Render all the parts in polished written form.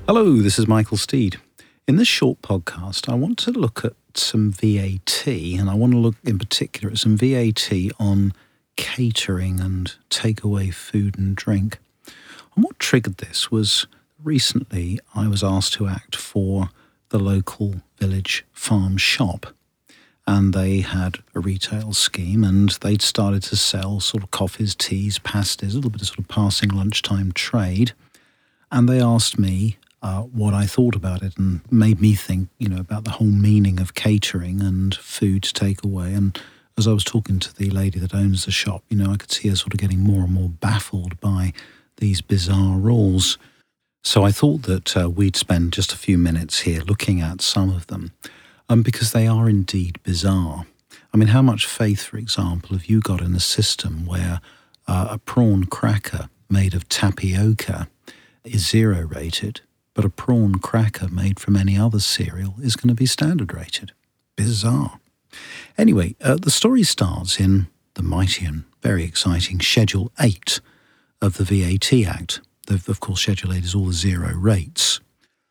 Hello, this is Michael Steed. In this short podcast, I want to look at some VAT, and I want to look in particular at some VAT on catering and takeaway food and drink. And what triggered this was recently I was asked to act for the local village farm shop, and they had a retail scheme, and they'd started to sell sort of coffees, teas, pasties, a little bit of sort of passing lunchtime trade, and they asked me what I thought about it, and made me think, about the whole meaning of catering and food takeaway. And as I was talking to the lady that owns the shop, I could see her sort of getting more and more baffled by these bizarre rules. So I thought that we'd spend just a few minutes here looking at some of them, because they are indeed bizarre. I mean, how much faith, for example, have you got in a system where a prawn cracker made of tapioca is 0 rated, but a prawn cracker made from any other cereal is going to be standard rated? Bizarre. Anyway, the story starts in the mighty and very exciting Schedule 8 of the VAT Act. Of course, Schedule 8 is all the 0 rates.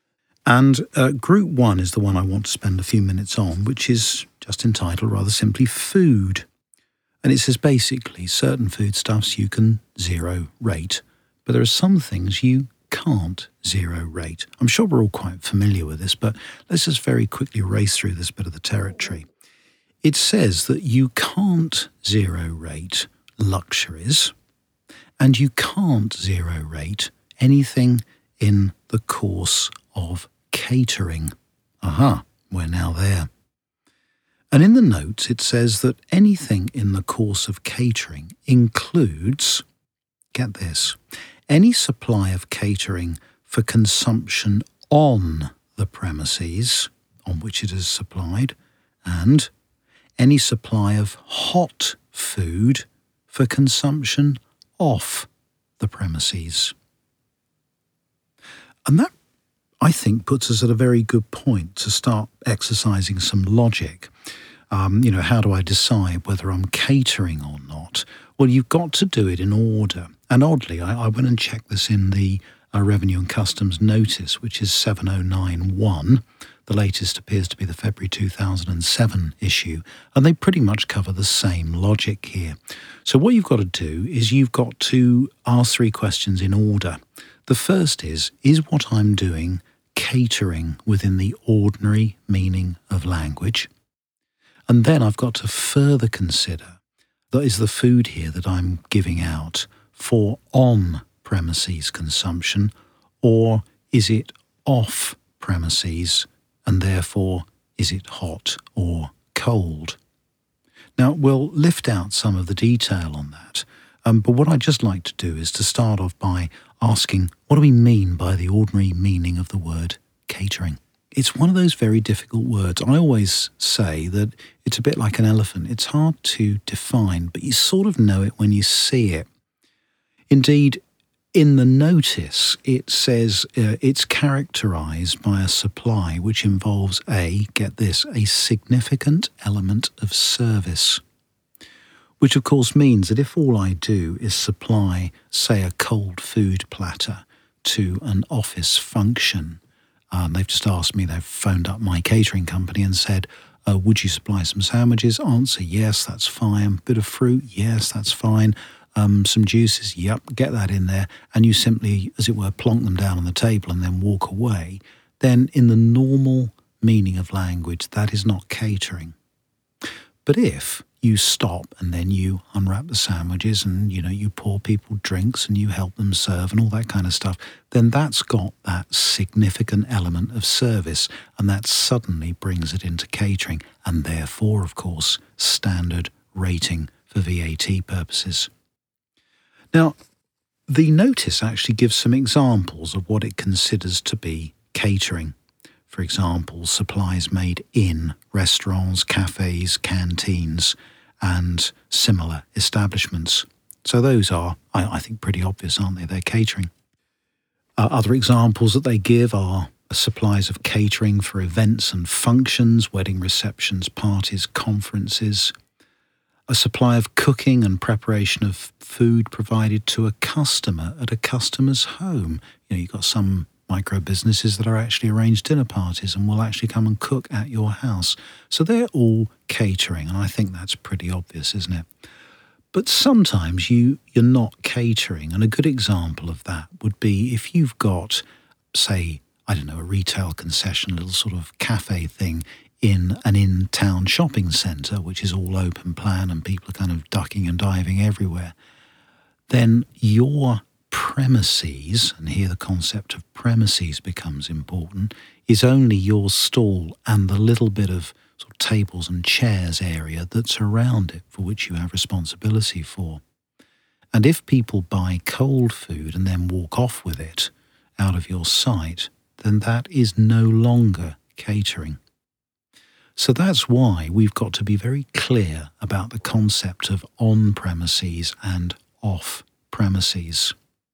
And Group 1 is the one I want to spend a few minutes on, which is just entitled rather simply Food. And it says basically certain foodstuffs you can 0 rate, but there are some things you can't 0 rate. I'm sure we're all quite familiar with this, but let's just very quickly race through this bit of the territory. It says that you can't 0 rate luxuries, and you can't 0 rate anything in the course of catering. Aha, we're now there. And in the notes it says that anything in the course of catering includes, get this, any supply of catering for consumption on the premises on which it is supplied, and any supply of hot food for consumption off the premises. And that, I think, puts us at a very good point to start exercising some logic. How do I decide whether I'm catering or not? Well, you've got to do it in order. And oddly, I went and checked this in the Revenue and Customs notice, which is 7091. The latest appears to be the February 2007 issue, and they pretty much cover the same logic here. So what you've got to do is you've got to ask 3 questions in order. The first is what I'm doing catering within the ordinary meaning of language? And then I've got to further consider, that is the food here that I'm giving out for on-premises consumption, or is it off-premises, and therefore is it hot or cold? Now, we'll lift out some of the detail on that, but what I'd just like to do is to start off by asking, what do we mean by the ordinary meaning of the word catering? It's one of those very difficult words. I always say that it's a bit like an elephant. It's hard to define, but you sort of know it when you see it. Indeed, in the notice, it says it's characterised by a supply which involves a significant element of service, which of course means that if all I do is supply, say, a cold food platter to an office function, they've just asked me, they've phoned up my catering company and said, would you supply some sandwiches? Answer, yes, that's fine. Bit of fruit, yes, that's fine. Some juices, yep, get that in there. And you simply, as it were, plonk them down on the table and then walk away. Then in the normal meaning of language, that is not catering. But if you stop and then you unwrap the sandwiches and, you pour people drinks and you help them serve and all that kind of stuff, then that's got that significant element of service, and that suddenly brings it into catering, and therefore, of course, standard rating for VAT purposes. Now, the notice actually gives some examples of what it considers to be catering. For example, supplies made in restaurants, cafes, canteens, and similar establishments. So those are, I think, pretty obvious, aren't they? They're catering. Other examples that they give are supplies of catering for events and functions, wedding receptions, parties, conferences. A supply of cooking and preparation of food provided to a customer at a customer's home. You've got some micro businesses that are actually arrange dinner parties and will actually come and cook at your house. So they're all catering, and I think that's pretty obvious, isn't it? But sometimes you're not catering, and a good example of that would be if you've got, say, I don't know, a retail concession, a little sort of cafe thing in an in-town shopping centre, which is all open plan and people are kind of ducking and diving everywhere, then your premises, and here the concept of premises becomes important, is only your stall and the little bit of sort of tables and chairs area that's around it for which you have responsibility for. And if people buy cold food and then walk off with it out of your sight, then that is no longer catering. So that's why we've got to be very clear about the concept of on-premises and off-premises.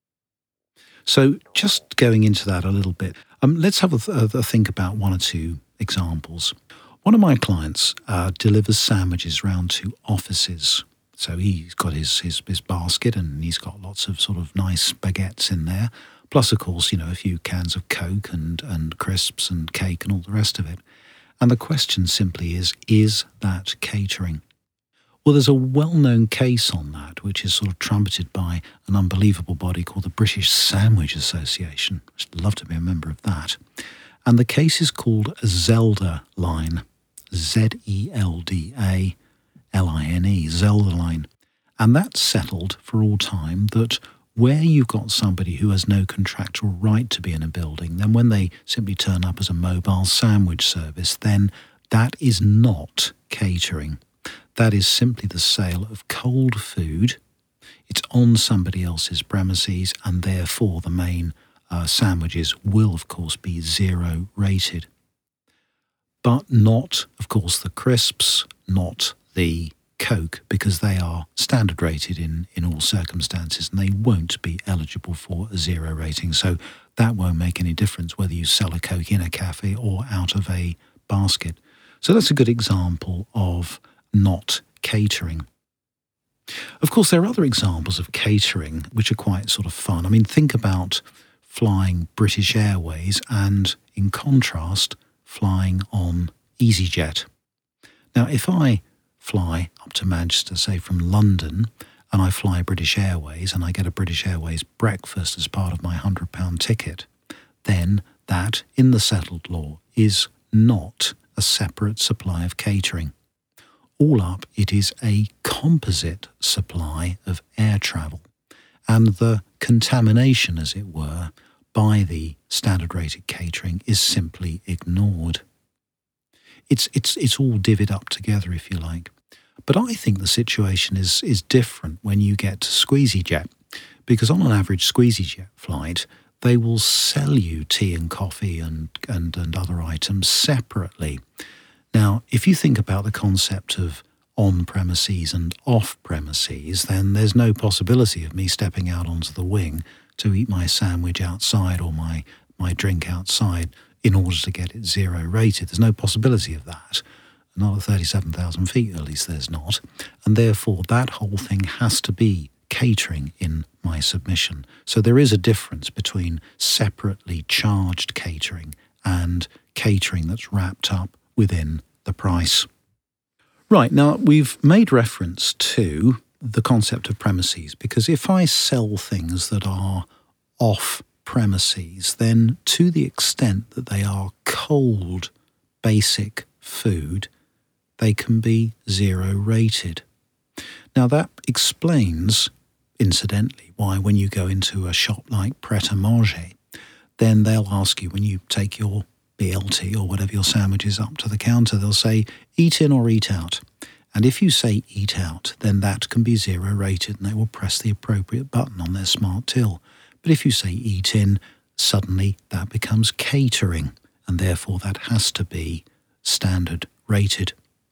So just going into that a little bit, let's have a think about one or two examples. One of my clients delivers sandwiches round to offices. So he's got his basket and he's got lots of sort of nice baguettes in there. Plus, of course, a few cans of Coke and crisps and cake and all the rest of it. And the question simply is that catering? Well, there's a well-known case on that, which is sort of trumpeted by an unbelievable body called the British Sandwich Association. I'd love to be a member of that. And the case is called Zelda Line, Zeldaline, Zelda Line. And that's settled for all time that where you've got somebody who has no contractual right to be in a building, then when they simply turn up as a mobile sandwich service, then that is not catering. That is simply the sale of cold food. It's on somebody else's premises, and therefore the main sandwiches will, of course, be 0 rated. But not, of course, the crisps, not the Coke, because they are standard rated in all circumstances and they won't be eligible for a 0 rating. So that won't make any difference whether you sell a Coke in a cafe or out of a basket. So that's a good example of not catering. Of course, there are other examples of catering which are quite sort of fun. I mean, think about flying British Airways and, in contrast, flying on EasyJet. Now, if I fly up to Manchester, say from London, and I fly British Airways and I get a British Airways breakfast as part of my £100 ticket, then that, in the settled law, is not a separate supply of catering. All up, it is a composite supply of air travel, and the contamination, as it were, by the standard rated catering is simply ignored. It's all divvied up together, if you like. But I think the situation is different when you get to SqueezyJet, because on an average SqueezyJet flight, they will sell you tea and coffee and other items separately. Now, if you think about the concept of on-premises and off-premises, then there's no possibility of me stepping out onto the wing to eat my sandwich outside or my drink outside in order to get it 0 rated. There's no possibility of that. Not at 37,000 feet, at least there's not. And therefore, that whole thing has to be catering in my submission. So there is a difference between separately charged catering and catering that's wrapped up within the price. Right, now we've made reference to the concept of premises, because if I sell things that are off premises, then to the extent that they are cold, basic food, they can be 0 rated. Now that explains, incidentally, why when you go into a shop like Pret-a-Manger, then they'll ask you, when you take your BLT or whatever your sandwich is up to the counter, they'll say, eat in or eat out. And if you say eat out, then that can be 0 rated and they will press the appropriate button on their smart till. But if you say eat in, suddenly that becomes catering, and therefore that has to be standard rated.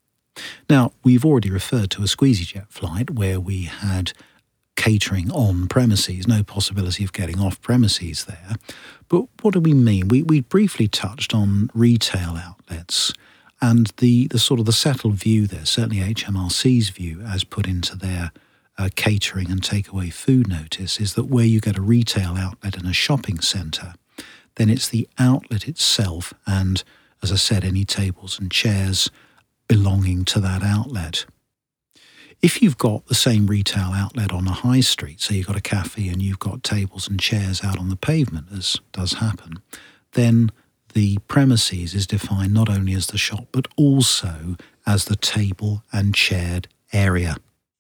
Now, we've already referred to a SqueezyJet flight where we had catering on premises, no possibility of getting off premises there. But what do we mean? We briefly touched on retail outlets and the sort of the settled view there, certainly HMRC's view as put into their catering and takeaway food notice, is that where you get a retail outlet in a shopping centre, then it's the outlet itself and, as I said, any tables and chairs belonging to that outlet. If you've got the same retail outlet on a high street, so you've got a cafe and you've got tables and chairs out on the pavement, as does happen, then the premises is defined not only as the shop but also as the table and chaired area.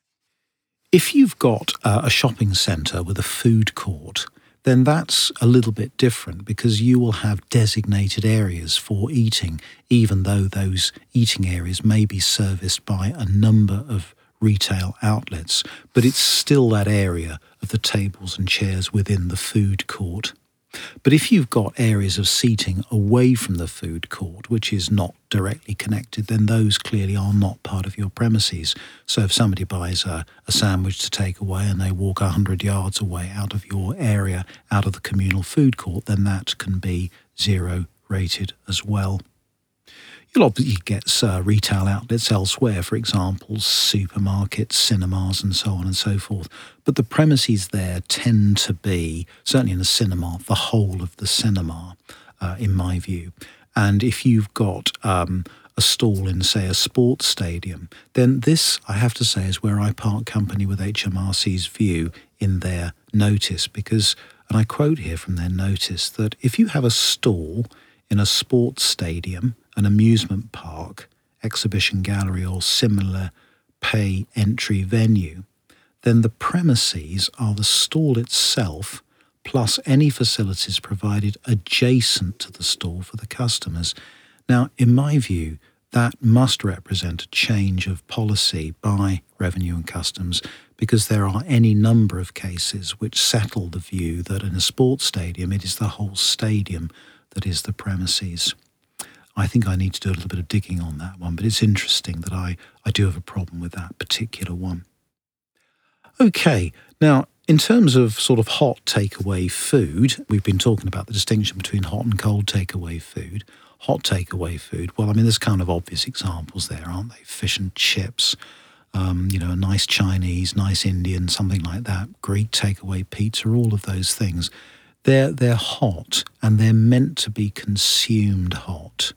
If you've got a shopping centre with a food court, then that's a little bit different because you will have designated areas for eating, even though those eating areas may be serviced by a number of retail outlets, but it's still that area of the tables and chairs within the food court. But if you've got areas of seating away from the food court, which is not directly connected, then those clearly are not part of your premises. So if somebody buys a sandwich to take away and they walk 100 yards away out of your area, out of the communal food court, then that can be 0 rated as well. You'll obviously get retail outlets elsewhere, for example, supermarkets, cinemas, and so on and so forth. But the premises there tend to be, certainly in a cinema, the whole of the cinema, in my view. And if you've got a stall in, say, a sports stadium, then this, I have to say, is where I part company with HMRC's view in their notice, because, and I quote here from their notice, that if you have a stall in a sports stadium, an amusement park, exhibition gallery or similar pay entry venue, then the premises are the stall itself plus any facilities provided adjacent to the stall for the customers. Now, in my view, that must represent a change of policy by Revenue and Customs, because there are any number of cases which settle the view that in a sports stadium it is the whole stadium that is the premises. I think I need to do a little bit of digging on that one, but it's interesting that I do have a problem with that particular one. Okay, now in terms of sort of hot takeaway food, we've been talking about the distinction between hot and cold takeaway food. Hot takeaway food, well, I mean, there's kind of obvious examples there, aren't they? Fish and chips, a nice Chinese, nice Indian, something like that, Greek takeaway pizza, all of those things. They're hot and they're meant to be consumed hot.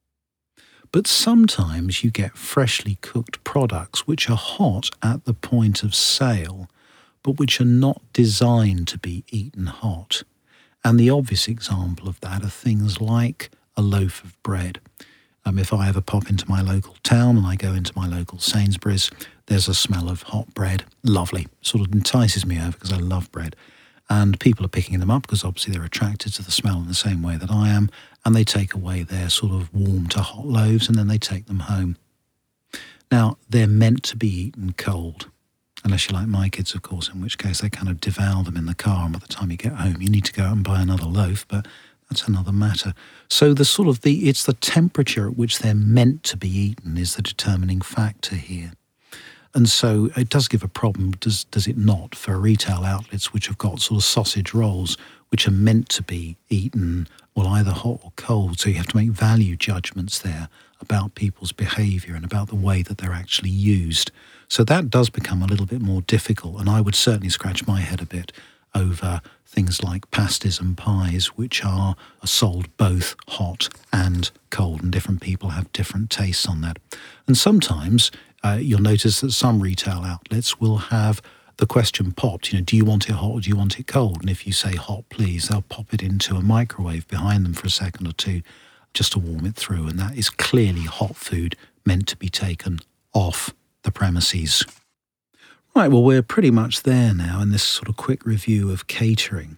But sometimes you get freshly cooked products which are hot at the point of sale, but which are not designed to be eaten hot. And the obvious example of that are things like a loaf of bread. If I ever pop into my local town and I go into my local Sainsbury's, there's a smell of hot bread. Lovely. Sort of entices me over because I love bread. And people are picking them up because obviously they're attracted to the smell in the same way that I am, and they take away their sort of warm to hot loaves and then they take them home. Now, they're meant to be eaten cold, unless you're like my kids, of course, in which case they kind of devour them in the car, and by the time you get home you need to go out and buy another loaf, but that's another matter. So it's the temperature at which they're meant to be eaten is the determining factor here. And so it does give a problem, does it not, for retail outlets which have got sort of sausage rolls which are meant to be eaten, well, either hot or cold. So you have to make value judgments there about people's behaviour and about the way that they're actually used. So that does become a little bit more difficult, and I would certainly scratch my head a bit over things like pasties and pies, which are sold both hot and cold, and different people have different tastes on that. And sometimes you'll notice that some retail outlets will have the question popped, do you want it hot or do you want it cold? And if you say hot, please, they'll pop it into a microwave behind them for a second or two just to warm it through. And that is clearly hot food meant to be taken off the premises. Right, well, we're pretty much there now in this sort of quick review of catering.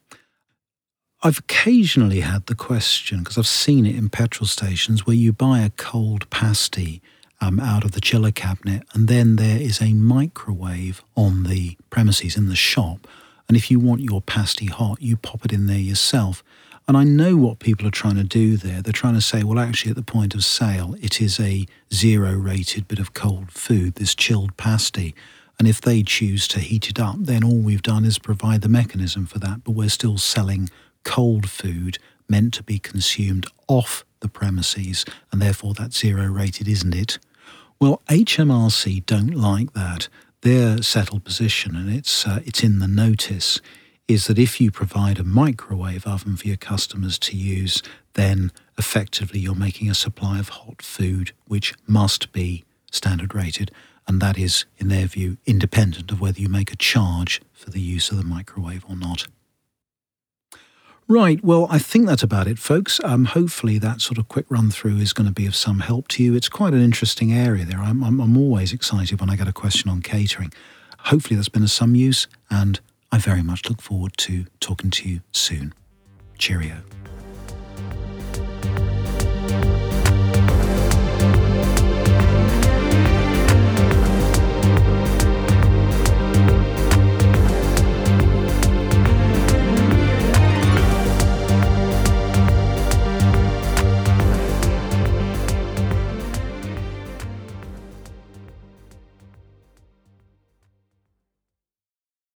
I've occasionally had the question, because I've seen it in petrol stations, where you buy a cold pasty out of the chiller cabinet, and then there is a microwave on the premises in the shop, and if you want your pasty hot, you pop it in there yourself. And I know what people are trying to do there. They're trying to say, well, actually, at the point of sale, it is a 0-rated bit of cold food, this chilled pasty. And if they choose to heat it up, then all we've done is provide the mechanism for that, but we're still selling cold food meant to be consumed off the premises, and therefore that's 0-rated, isn't it? Well, HMRC don't like that. Their settled position, and it's in the notice, is that if you provide a microwave oven for your customers to use, then effectively you're making a supply of hot food which must be standard rated, and that is, in their view, independent of whether you make a charge for the use of the microwave or not. Right, well, I think that's about it, folks. Hopefully that sort of quick run through is going to be of some help to you. It's quite an interesting area there. I'm always excited when I get a question on catering. Hopefully that's been of some use, and I very much look forward to talking to you soon. Cheerio.